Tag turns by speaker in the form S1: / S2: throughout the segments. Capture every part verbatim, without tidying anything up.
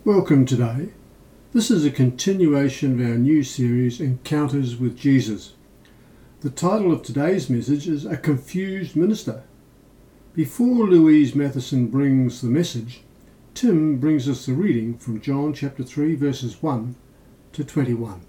S1: Welcome today. This is a continuation of our new series, Encounters with Jesus. The title of today's message is A Confused Minister. Before Louise Matheson brings the message, Tim brings us the reading from John chapter three verses one to twenty-one.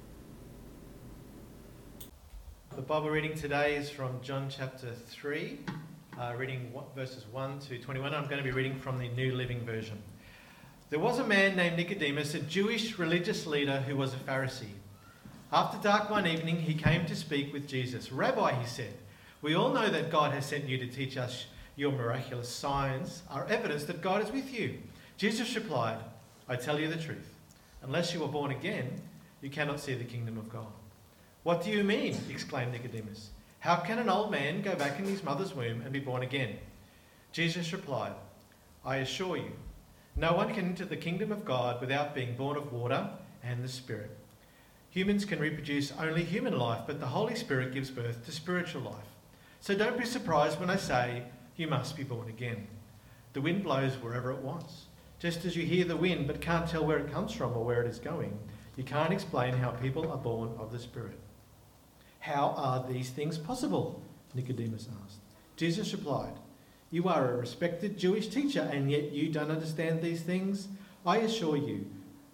S2: The Bible reading today is from John chapter three, uh, reading verses one to twenty-one. I'm going to be reading from the New Living Version. There was a man named Nicodemus, a Jewish religious leader who was a Pharisee. After dark one evening, he came to speak with Jesus. "Rabbi," he said, "we all know that God has sent you to teach us. Your miraculous signs are evidence that God is with you." Jesus replied, "I tell you the truth. Unless you are born again, you cannot see the kingdom of God." "What do you mean?" exclaimed Nicodemus. "How can an old man go back in his mother's womb and be born again?" Jesus replied, "I assure you, no one can enter the kingdom of God without being born of water and the Spirit. Humans can reproduce only human life, but the Holy Spirit gives birth to spiritual life. So don't be surprised when I say you must be born again. The wind blows wherever it wants. Just as you hear the wind but can't tell where it comes from or where it is going, you can't explain how people are born of the Spirit." "How are these things possible?" Nicodemus asked. Jesus replied, "You are a respected Jewish teacher, and yet you don't understand these things? I assure you,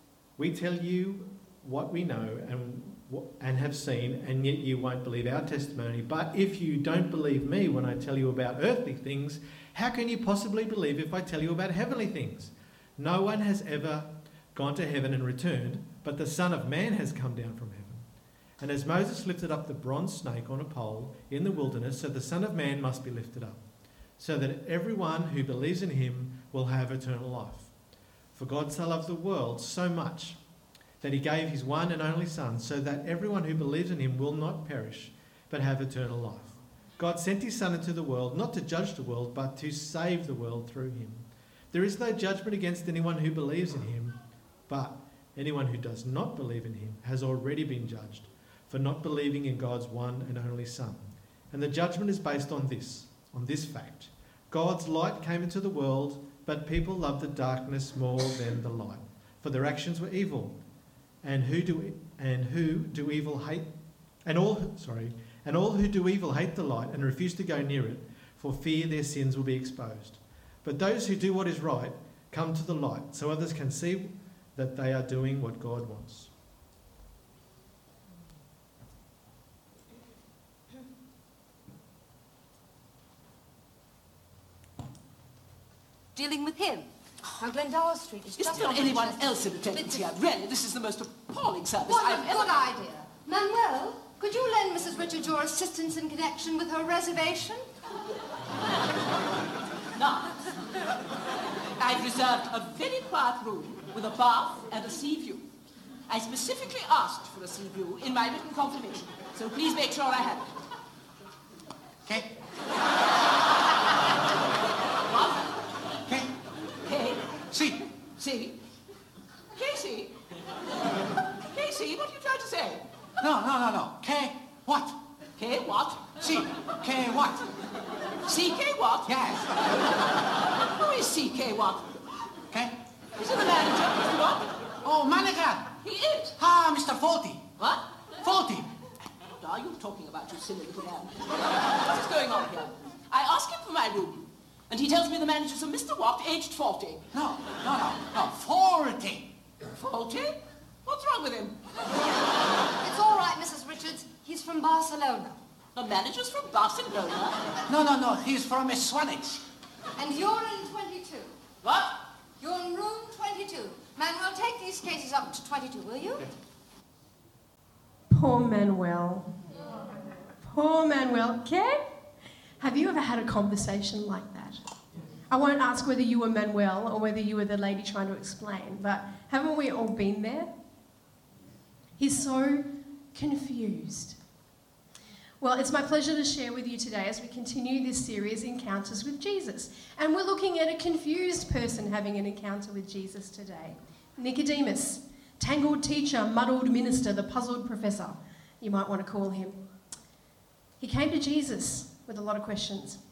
S2: we tell you what we know and and have seen, and yet you won't believe our testimony. But if you don't believe me when I tell you about earthly things, how can you possibly believe if I tell you about heavenly things? No one has ever gone to heaven and returned, but the Son of Man has come down from heaven. And as Moses lifted up the bronze snake on a pole in the wilderness, so the Son of Man must be lifted up, so that everyone who believes in him will have eternal life. For God so loved the world so much that he gave his one and only Son, so that everyone who believes in him will not perish, but have eternal life. God sent his Son into the world, not to judge the world, but to save the world through him. There is no judgment against anyone who believes in him, but anyone who does not believe in him has already been judged for not believing in God's one and only Son. And the judgment is based on this, on this fact. God's light came into the world, but people loved the darkness more than the light, for their actions were evil. And who do and who do evil hate, and all sorry, and all who do evil hate the light and refuse to go near it, for fear their sins will be exposed. But those who do what is right come to the light, so others can see that they are doing what God wants.
S3: Dealing with him. Now, Glendower Street is
S4: Is
S3: just
S4: there
S3: on
S4: anyone
S3: Manchester.
S4: else in attendance here? Really, this is the most appalling service
S3: What
S4: I've
S3: a
S4: ever...
S3: good idea. Manuel, could you lend Missus Richards your assistance in connection with her reservation?
S4: Now, I've reserved a very quiet room with a bath and a sea view. I specifically asked for a sea view in my written confirmation, so please make sure I have it.
S5: Okay.
S4: What?
S5: Okay.
S4: Hey,
S5: See.
S4: see? Casey? Casey, what are you trying to say?
S5: No, no, no, no. K. What?
S4: K what?
S5: See. K. What?
S4: C K what?
S5: Yes.
S4: Who is C K what?
S5: Okay.
S4: Is he the manager, Mister What?
S5: Oh, manager.
S4: He is.
S5: Ah, Mister Forty.
S4: What?
S5: Forty.
S4: What are you talking about, you silly little man? What is going on here? I ask him for my room, and he tells me the manager's a Mister Watt, aged forty.
S5: No, no, no, no. Forty.
S4: Forty? What's wrong with him?
S3: It's all right, Missus Richards. He's from Barcelona.
S4: The manager's from Barcelona?
S5: No, no, no. He's from Swanage.
S3: And you're in twenty-two.
S4: What?
S3: You're in room twenty-two. Manuel, take these cases up to twenty-two, will you?
S6: Poor Manuel. Poor Manuel. Ken, have you ever had a conversation like that? I won't ask whether you were Manuel or whether you were the lady trying to explain, but haven't we all been there? He's so confused. Well, it's my pleasure to share with you today as we continue this series, Encounters with Jesus. And we're looking at a confused person having an encounter with Jesus today. Nicodemus, tangled teacher, muddled minister, the puzzled professor, you might want to call him. He came to Jesus with a lot of questions.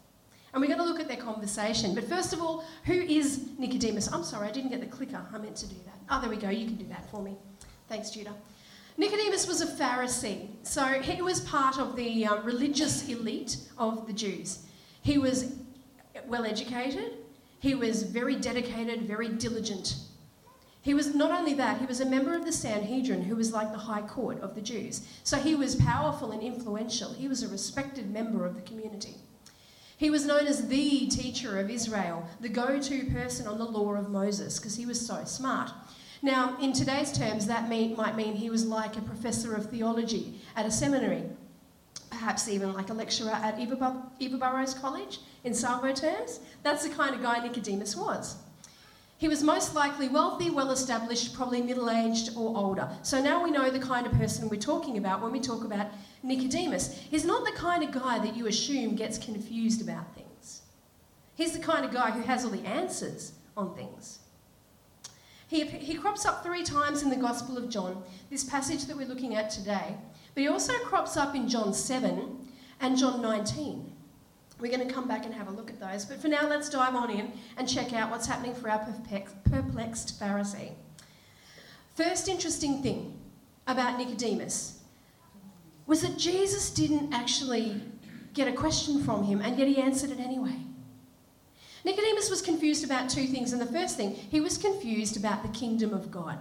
S6: And we're going to look at their conversation. But first of all, who is Nicodemus? I'm sorry, I didn't get the clicker. I meant to do that. Oh, there we go. You can do that for me. Thanks, Judah. Nicodemus was a Pharisee. So he was part of the uh, religious elite of the Jews. He was well educated. He was very dedicated, very diligent. He was not only that, he was a member of the Sanhedrin, who was like the high court of the Jews. So he was powerful and influential. He was a respected member of the community. He was known as the teacher of Israel, the go-to person on the law of Moses, because he was so smart. Now, in today's terms, that mean, might mean he was like a professor of theology at a seminary, perhaps even like a lecturer at Eva, Bur- Eva Burrows College, in Salvo terms. That's the kind of guy Nicodemus was. He was most likely wealthy, well-established, probably middle-aged or older. So now we know the kind of person we're talking about when we talk about Nicodemus. He's not the kind of guy that you assume gets confused about things. He's the kind of guy who has all the answers on things. He, he crops up three times in the Gospel of John, this passage that we're looking at today, but he also crops up in John seven and John nineteen. We're going to come back and have a look at those. But for now, let's dive on in and check out what's happening for our perplexed Pharisee. First interesting thing about Nicodemus was that Jesus didn't actually get a question from him, and yet he answered it anyway. Nicodemus was confused about two things, and the first thing, he was confused about the kingdom of God.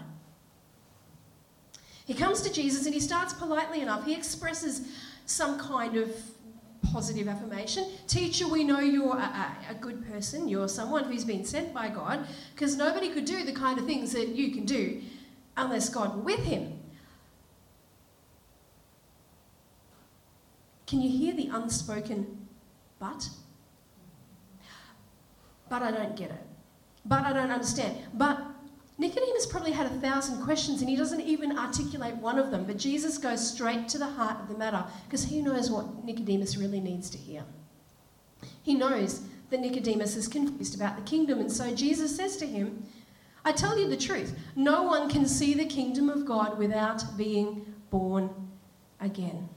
S6: He comes to Jesus and he starts politely enough. He expresses some kind of positive affirmation. Teacher, we know you're a, a, a good person. You're someone who's been sent by God, because nobody could do the kind of things that you can do unless God were with him. Can you hear the unspoken but? But I don't get it. But I don't understand. But Nicodemus probably had a thousand questions and he doesn't even articulate one of them, but Jesus goes straight to the heart of the matter because he knows what Nicodemus really needs to hear. He knows that Nicodemus is confused about the kingdom, and so Jesus says to him, I tell you the truth, no one can see the kingdom of God without being born again.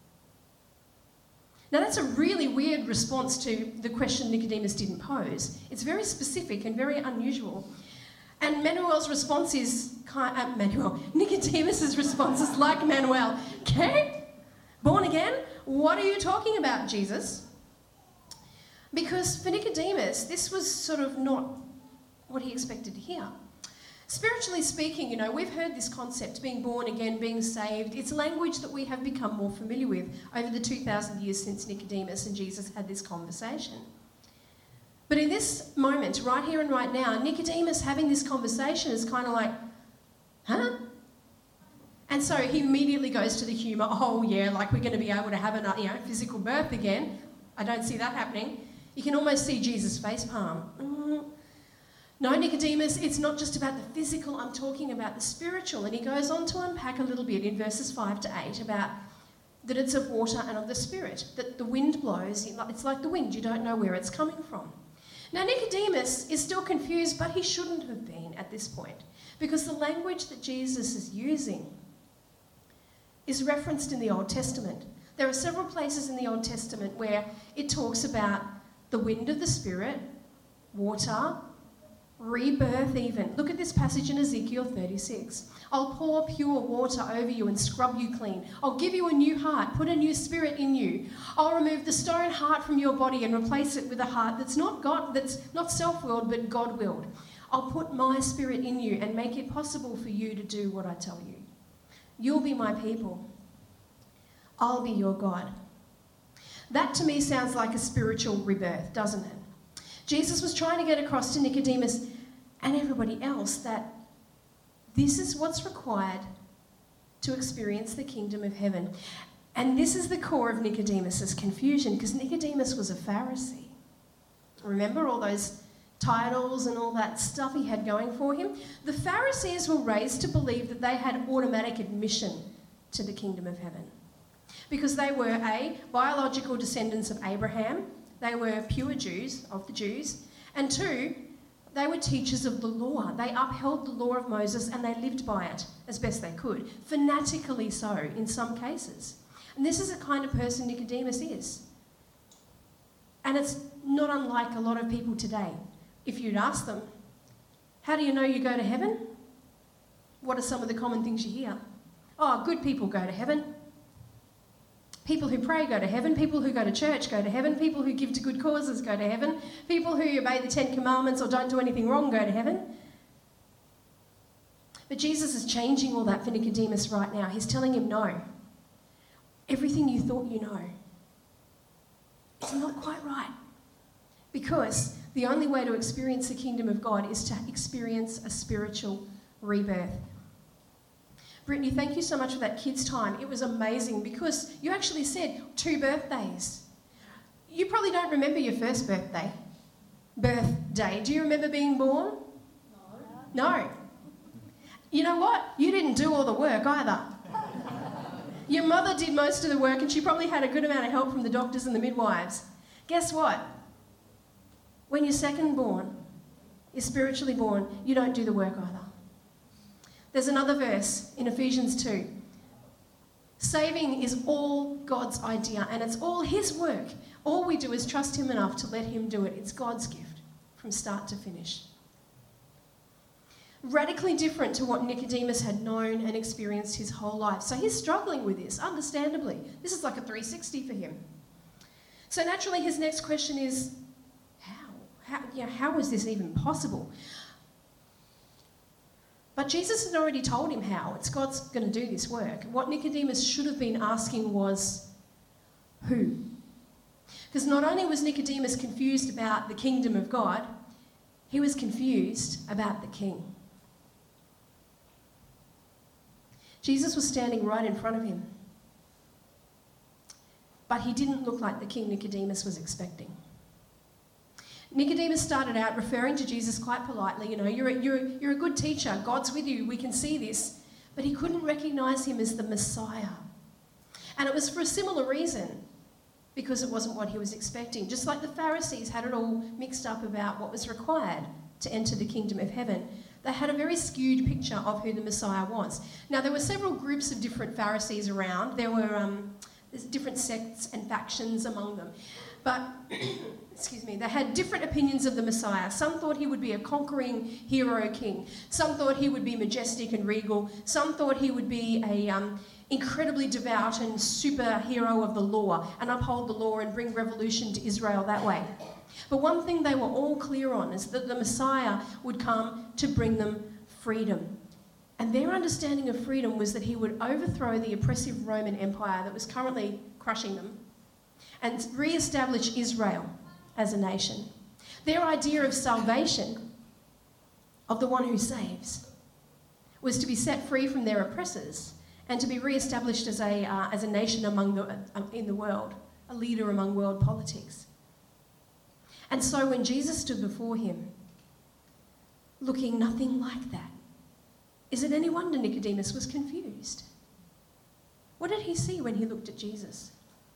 S6: Now that's a really weird response to the question Nicodemus didn't pose. It's very specific and very unusual. And Manuel's response is, kind uh, Manuel, Nicodemus's response is like Manuel. Okay? Born again? What are you talking about, Jesus? Because for Nicodemus, this was sort of not what he expected to hear. Spiritually speaking, you know, we've heard this concept, being born again, being saved. It's language that we have become more familiar with over the two thousand years since Nicodemus and Jesus had this conversation. But in this moment, right here and right now, Nicodemus having this conversation is kind of like, huh? And so he immediately goes to the humour, oh yeah, like we're going to be able to have a you know, physical birth again. I don't see that happening. You can almost see Jesus' face palm. Mm. No, Nicodemus, it's not just about the physical, I'm talking about the spiritual. And he goes on to unpack a little bit in verses five to eight about that it's of water and of the Spirit, that the wind blows, it's like the wind, you don't know where it's coming from. Now, Nicodemus is still confused, but he shouldn't have been at this point, because the language that Jesus is using is referenced in the Old Testament. There are several places in the Old Testament where it talks about the wind of the Spirit, water, rebirth even. Look at this passage in Ezekiel thirty-six. I'll pour pure water over you and scrub you clean. I'll give you a new heart, put a new spirit in you. I'll remove the stone heart from your body and replace it with a heart that's not God, that's not self-willed but God-willed. I'll put my spirit in you and make it possible for you to do what I tell you. You'll be my people. I'll be your God. That to me sounds like a spiritual rebirth, doesn't it? Jesus was trying to get across to Nicodemus and everybody else that this is what's required to experience the kingdom of heaven. And this is the core of Nicodemus's confusion, because Nicodemus was a Pharisee. Remember all those titles and all that stuff he had going for him? The Pharisees were raised to believe that they had automatic admission to the kingdom of heaven, because they were A, biological descendants of Abraham, they were pure Jews, of the Jews, and two, they were teachers of the law. They upheld the law of Moses and they lived by it as best they could, fanatically so in some cases. And this is the kind of person Nicodemus is. And it's not unlike a lot of people today. If you'd ask them, how do you know you go to heaven? What are some of the common things you hear? Oh, good people go to heaven. People who pray go to heaven. People who go to church go to heaven. People who give to good causes go to heaven. People who obey the Ten Commandments or don't do anything wrong go to heaven. But Jesus is changing all that for Nicodemus right now. He's telling him, no. Everything you thought you know is not quite right. Because the only way to experience the kingdom of God is to experience a spiritual rebirth. Brittany, thank you so much for that kids' time. It was amazing because you actually said two birthdays. You probably don't remember your first birthday. Birthday. Do you remember being born? No. No. You know what? You didn't do all the work either. Your mother did most of the work and she probably had a good amount of help from the doctors and the midwives. Guess what? When you're second born, you're spiritually born, you don't do the work either. There's another verse in Ephesians two. Saving is all God's idea and it's all his work. All we do is trust him enough to let him do it. It's God's gift from start to finish. Radically different to what Nicodemus had known and experienced his whole life. So he's struggling with this, understandably. This is like a three sixty for him. So naturally his next question is, how? How, you know, how is this even possible? But Jesus had already told him how. It's God's going to do this work. What Nicodemus should have been asking was, who? Because not only was Nicodemus confused about the kingdom of God, he was confused about the king. Jesus was standing right in front of him. But he didn't look like the king Nicodemus was expecting. Nicodemus started out referring to Jesus quite politely. You know, you're a, you're, you're a good teacher. God's with you. We can see this. But he couldn't recognize him as the Messiah. And it was for a similar reason, because it wasn't what he was expecting. Just like the Pharisees had it all mixed up about what was required to enter the kingdom of heaven. They had a very skewed picture of who the Messiah was. Now, there were several groups of different Pharisees around. There were um, there's different sects and factions among them. But, excuse me, they had different opinions of the Messiah. Some thought he would be a conquering hero king. Some thought he would be majestic and regal. Some thought he would be a um, incredibly devout and superhero of the law and uphold the law and bring revolution to Israel that way. But one thing they were all clear on is that the Messiah would come to bring them freedom. And their understanding of freedom was that he would overthrow the oppressive Roman Empire that was currently crushing them and re-establish Israel as a nation. Their idea of salvation, of the one who saves, was to be set free from their oppressors and to be re-established as a, uh, as a nation among the, uh, in the world, a leader among world politics. And so when Jesus stood before him, looking nothing like that, is it any wonder Nicodemus was confused? What did he see when he looked at Jesus?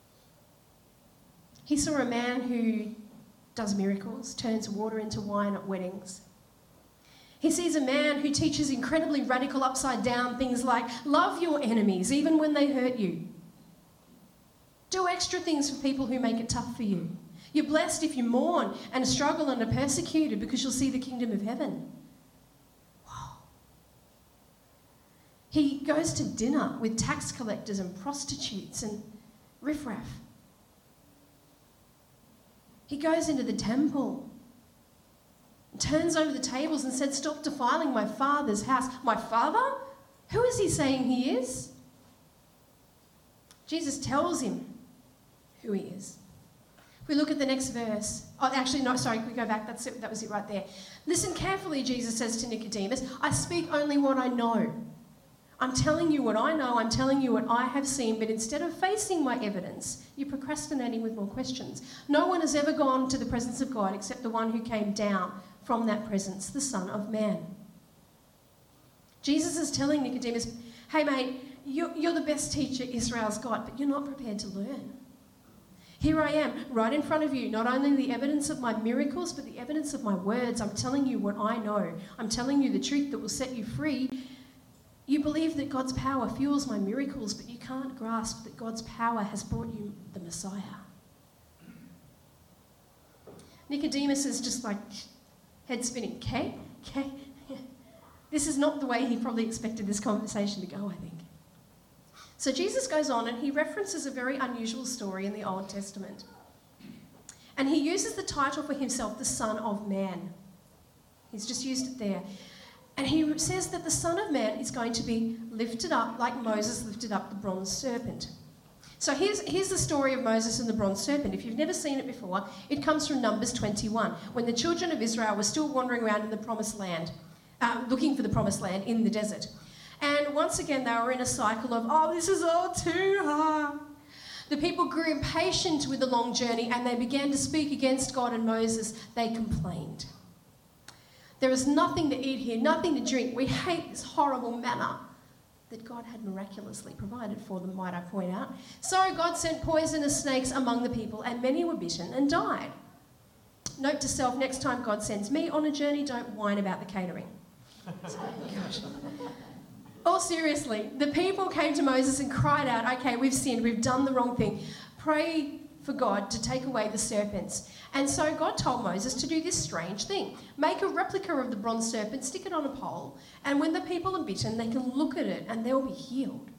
S6: He saw a man who does miracles, turns water into wine at weddings. He sees a man who teaches incredibly radical upside down things like love your enemies even when they hurt you. Do extra things for people who make it tough for you. You're blessed if you mourn and struggle and are persecuted because you'll see the kingdom of heaven. Wow. He goes to dinner with tax collectors and prostitutes and riffraff. He goes into the temple, turns over the tables and said, stop defiling my father's house. My father? Who is he saying he is? Jesus tells him who he is. If we look at the next verse, oh, actually, no, sorry, we go back, that's it, that was it right there. Listen carefully, Jesus says to Nicodemus, I speak only what I know. I'm telling you what I know, I'm telling you what I have seen, but instead of facing my evidence, you're procrastinating with more questions. No one has ever gone to the presence of God except the one who came down from that presence, the Son of Man. Jesus is telling Nicodemus, hey mate, you're, you're the best teacher Israel's got, but you're not prepared to learn. Here I am, right in front of you, not only the evidence of my miracles, but the evidence of my words. I'm telling you what I know. I'm telling you the truth that will set you free. You believe that God's power fuels my miracles, but you can't grasp that God's power has brought you the Messiah. Nicodemus is just like head spinning. Okay, okay. This is not the way he probably expected this conversation to go, I think. So Jesus goes on and he references a very unusual story in the Old Testament. And he uses the title for himself, the Son of Man. He's just used it there. And he says that the Son of Man is going to be lifted up like Moses lifted up the bronze serpent. So here's, here's the story of Moses and the bronze serpent. If you've never seen it before, it comes from Numbers twenty-one, when the children of Israel were still wandering around in the promised land, uh, looking for the promised land in the desert. And once again, they were in a cycle of, oh, this is all too hard. The people grew impatient with the long journey and they began to speak against God and Moses. They complained. There is nothing to eat here, nothing to drink. We hate this horrible manna that God had miraculously provided for them, might I point out. So God sent poisonous snakes among the people, and many were bitten and died. Note to self, next time God sends me on a journey, don't whine about the catering. So, gosh. All seriously, the people came to Moses and cried out, okay, we've sinned, we've done the wrong thing. Pray for God to take away the serpents. And so God told Moses to do this strange thing. Make a replica of the bronze serpent, stick it on a pole, and when the people are bitten, they can look at it and they'll be healed.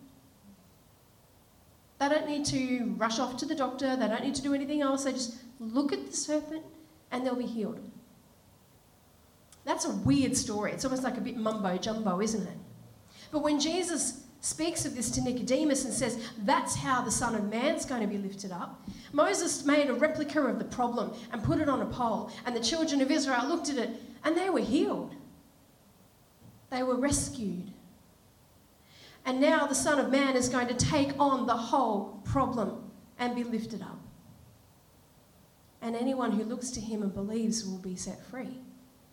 S6: They don't need to rush off to the doctor. They don't need to do anything else. They just look at the serpent and they'll be healed. That's a weird story. It's almost like a bit mumbo-jumbo, isn't it? But when Jesus speaks of this to Nicodemus and says, that's how the Son of Man's going to be lifted up, Moses made a replica of the problem and put it on a pole, and the children of Israel looked at it and they were healed. They were rescued. And now the Son of Man is going to take on the whole problem and be lifted up. And anyone who looks to him and believes will be set free.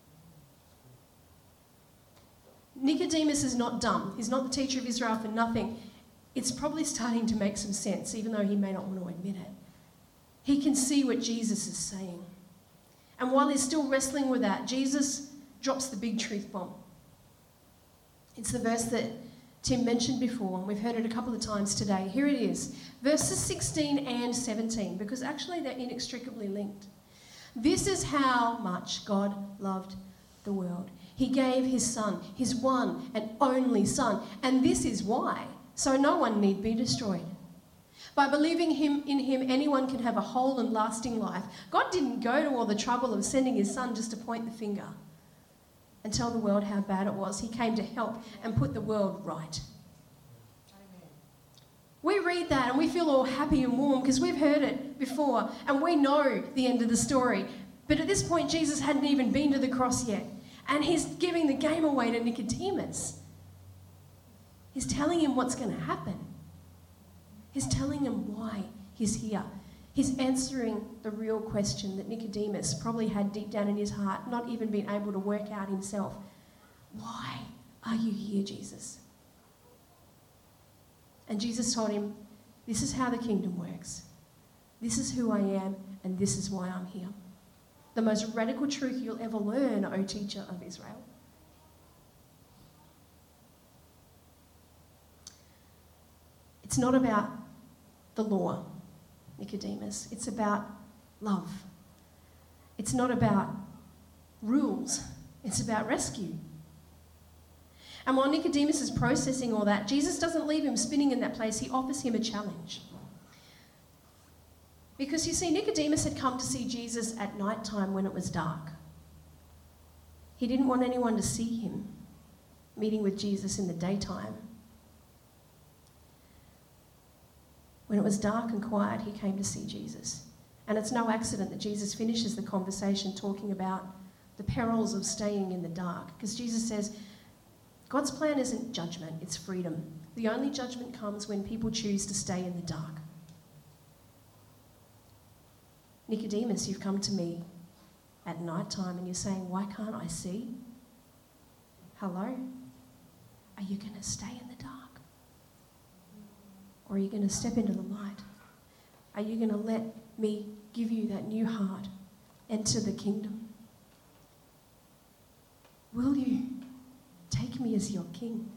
S6: Nicodemus is not dumb. He's not the teacher of Israel for nothing. It's probably starting to make some sense, even though he may not want to admit it. He can see what Jesus is saying. And while he's still wrestling with that, Jesus drops the big truth bomb. It's the verse that Tim mentioned before, and we've heard it a couple of times today. Here it is, verses sixteen and seventeen, because actually they're inextricably linked. This is how much God loved the world. He gave his Son, his one and only Son, and this is why, so no one need be destroyed. By believing him in him, anyone can have a whole and lasting life. God didn't go to all the trouble of sending his Son just to point the finger and tell the world how bad it was. He came to help and put the world right. Amen. We read that and we feel all happy and warm because we've heard it before and we know the end of the story. But at this point, Jesus hadn't even been to the cross yet. And he's giving the game away to Nicodemus. He's telling him what's going to happen. He's telling him why he's here. He's answering the real question that Nicodemus probably had deep down in his heart, not even been able to work out himself. Why are you here, Jesus? And Jesus told him, this is how the kingdom works. This is who I am, and this is why I'm here. The most radical truth you'll ever learn, O teacher of Israel. It's not about the law, Nicodemus. It's about love. It's not about rules. It's about rescue. And while Nicodemus is processing all that, Jesus doesn't leave him spinning in that place. He offers him a challenge. Because you see, Nicodemus had come to see Jesus at night time when it was dark. He didn't want anyone to see him meeting with Jesus in the daytime. When it was dark and quiet, he came to see Jesus. And it's no accident that Jesus finishes the conversation talking about the perils of staying in the dark. Because Jesus says, God's plan isn't judgment, it's freedom. The only judgment comes when people choose to stay in the dark. Nicodemus, you've come to me at night time and you're saying, why can't I see? Hello? Are you going to stay in the dark? Or are you going to step into the light? Are you going to let me give you that new heart? Enter the kingdom? Will you take me as your king?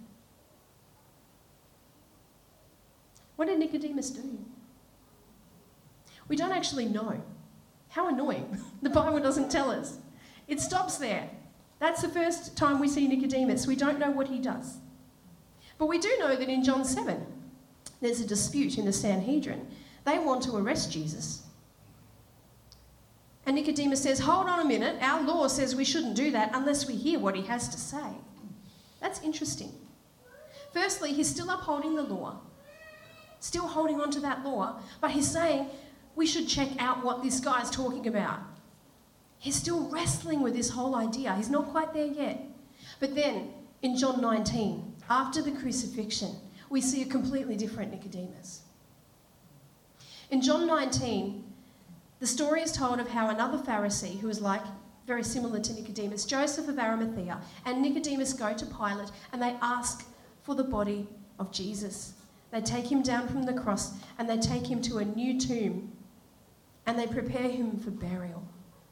S6: What did Nicodemus do? We don't actually know. How annoying. The Bible doesn't tell us. It stops there. That's the first time we see Nicodemus. We don't know what he does. But we do know that in John seven, there's a dispute in the Sanhedrin. They want to arrest Jesus. And Nicodemus says, hold on a minute, our law says we shouldn't do that unless we hear what he has to say. That's interesting. Firstly, he's still upholding the law, still holding on to that law, but he's saying we should check out what this guy's talking about. He's still wrestling with this whole idea. He's not quite there yet. But then, in John nineteen, after the crucifixion, we see a completely different Nicodemus. In John nineteen, the story is told of how another Pharisee, who is like, very similar to Nicodemus, Joseph of Arimathea, and Nicodemus go to Pilate and they ask for the body of Jesus. They take him down from the cross and they take him to a new tomb and they prepare him for burial.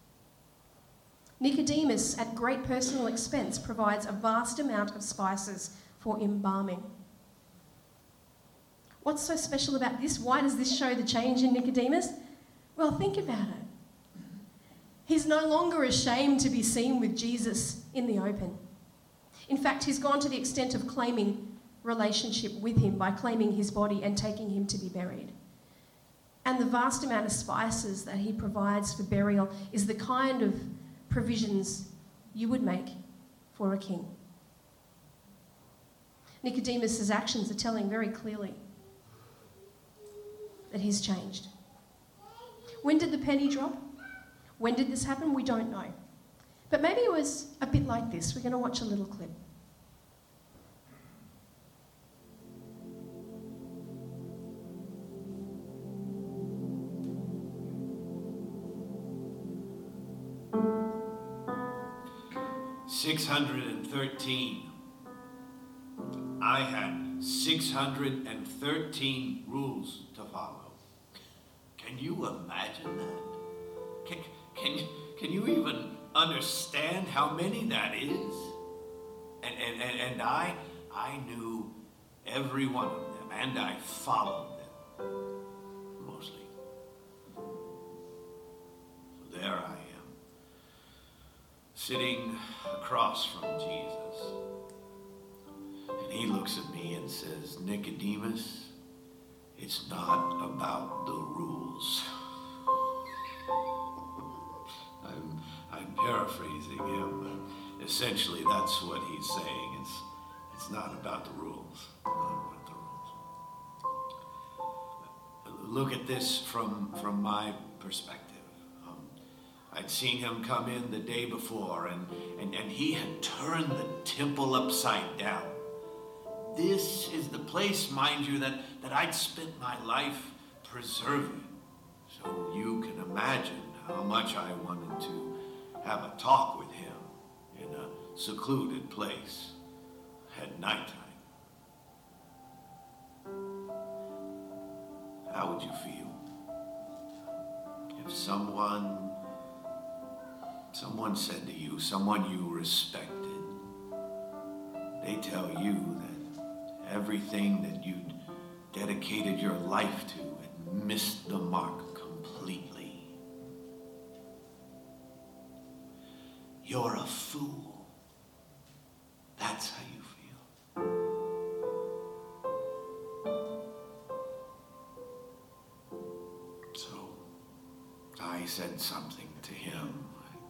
S6: Nicodemus, at great personal expense, provides a vast amount of spices for embalming. What's so special about this? Why does this show the change in Nicodemus? Well, think about it. He's no longer ashamed to be seen with Jesus in the open. In fact, he's gone to the extent of claiming relationship with him by claiming his body and taking him to be buried. And the vast amount of spices that he provides for burial is the kind of provisions you would make for a king. Nicodemus' actions are telling very clearly that he's changed. When did the penny drop? When did this happen? We don't know. But maybe it was a bit like this. We're going to watch a little clip.
S7: six hundred thirteen. I had six hundred thirteen rules to follow. Can you imagine that? Can, can, can you even understand how many that is? And, and, and, and I, I knew every one of them, and I followed them, mostly. So there I am, sitting across from Jesus. And he looks at me and says, Nicodemus, it's not about the rules. I'm, I'm paraphrasing him, but essentially that's what he's saying. It's, it's not about the rules. Not about the rules. Look at this from, from my perspective. Um, I'd seen him come in the day before, and, and, and he had turned the temple upside down. This is the place, mind you, that, that I'd spent my life preserving. So you can imagine how much I wanted to have a talk with him in a secluded place at nighttime. How would you feel if someone, someone said to you, someone you respected, they tell you that everything that you'd dedicated your life to had missed the mark completely? You're a fool. That's how you feel. So I said something to him.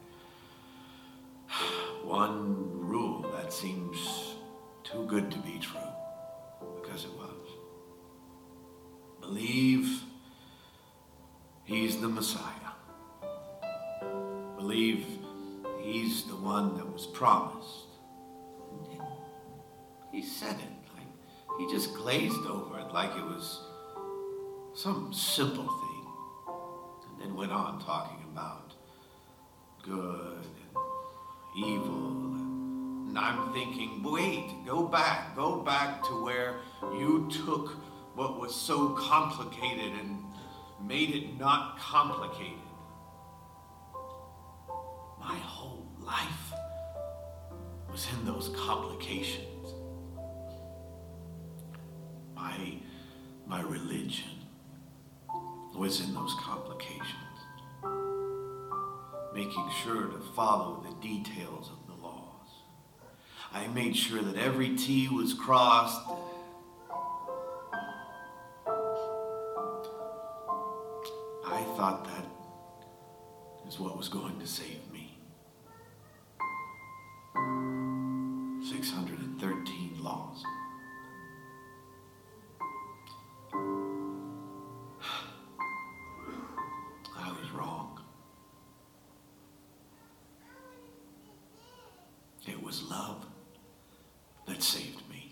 S7: One rule that seems too good to be true. Because it was. Believe he's the Messiah. Believe he's the one that was promised. And he said it like he just glazed over it like it was some simple thing. And then went on talking about good and evil. And I'm thinking, wait, go back, go back to where you took what was so complicated and made it not complicated. My whole life was in those complications. My, my religion was in those complications. making sure to follow the details of the laws. I made sure that every T was crossed. I thought that is what was going to save me. six hundred thirteen laws. I was wrong. It was love that saved me.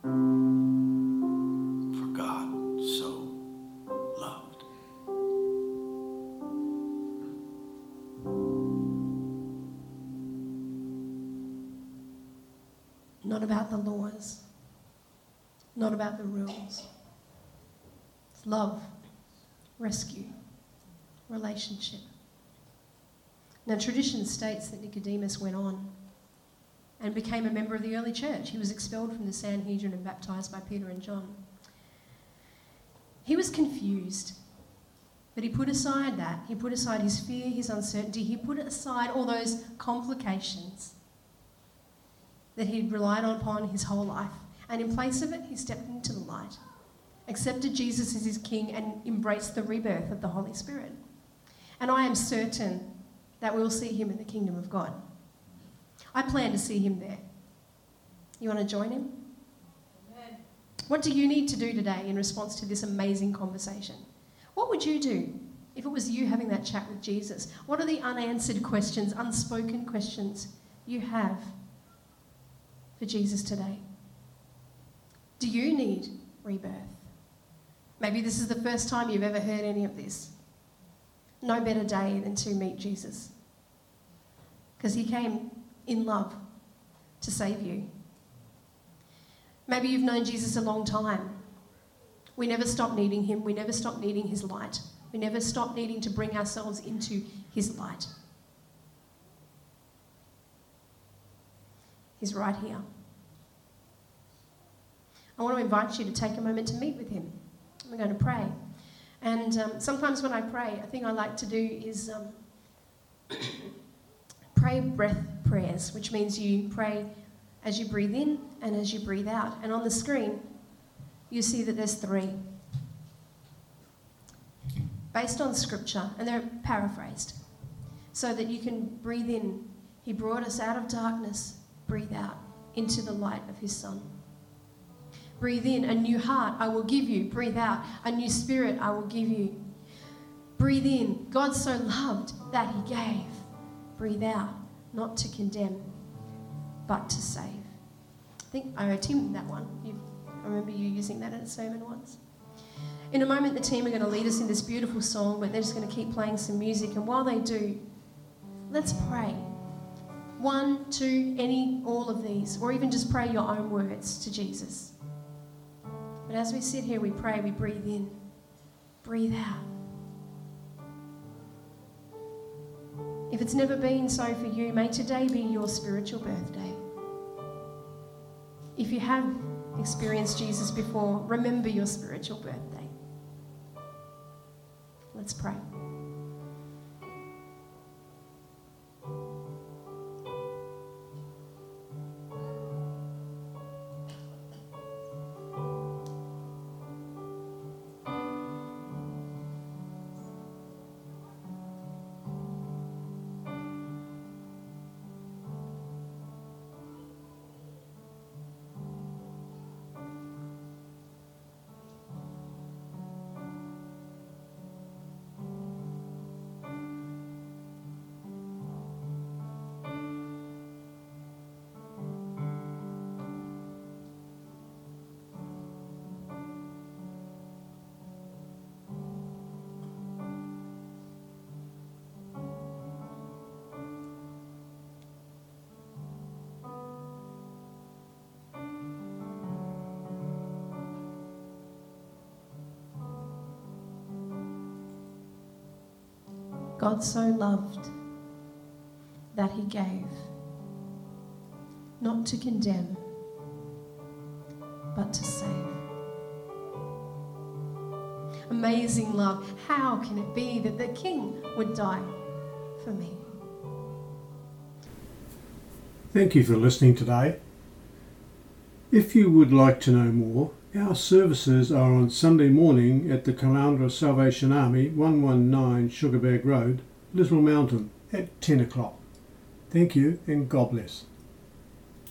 S7: For God so loved.
S6: Not about the laws, not about the rules. It's love, rescue, relationship. Now, tradition states that Nicodemus went on and became a member of the early church. He was expelled from the Sanhedrin and baptized by Peter and John. He was confused, but he put aside that. He put aside his fear, his uncertainty. He put aside all those complications that he'd relied upon his whole life. And in place of it, he stepped into the light, accepted Jesus as his king, and embraced the rebirth of the Holy Spirit. And I am certain that we'll see him in the kingdom of God. I plan to see him there. You want to join him? Amen. What do you need to do today in response to this amazing conversation? What would you do if it was you having that chat with Jesus? What are the unanswered questions, unspoken questions you have for Jesus today? Do you need rebirth? Maybe this is the first time you've ever heard any of this. No better day than to meet Jesus, because he came in love to save you. Maybe you've known Jesus a long time. We never stop needing him. We never stop needing his light. We never stop needing to bring ourselves into his light. He's right here. I want to invite you to take a moment to meet with him. We're going to pray. And um, sometimes when I pray, a thing I like to do is um, pray breath prayers, which means you pray as you breathe in and as you breathe out. And on the screen, you see that there's three. Based on scripture, and they're paraphrased, so that you can breathe in. He brought us out of darkness. Breathe out into the light of his Son. Breathe in, a new heart I will give you. Breathe out, a new spirit I will give you. Breathe in, God so loved that he gave. Breathe out, not to condemn, but to save. I think I owe Tim that one. You, I remember you using that in a sermon once. In a moment, the team are going to lead us in this beautiful song, but they're just going to keep playing some music. And while they do, let's pray. One, two, any, all of these, or even just pray your own words to Jesus. But as we sit here, we pray, we breathe in, breathe out. If it's never been so for you, may today be your spiritual birthday. If you have experienced Jesus before, remember your spiritual birthday. Let's pray. God so loved that he gave, not to condemn, but to save. Amazing love. How can it be that the King would die for me?
S1: Thank you for listening today. If you would like to know more, our services are on Sunday morning at the Caloundra Salvation Army, one one nine Sugarbag Road, Little Mountain, at ten o'clock. Thank you and God bless.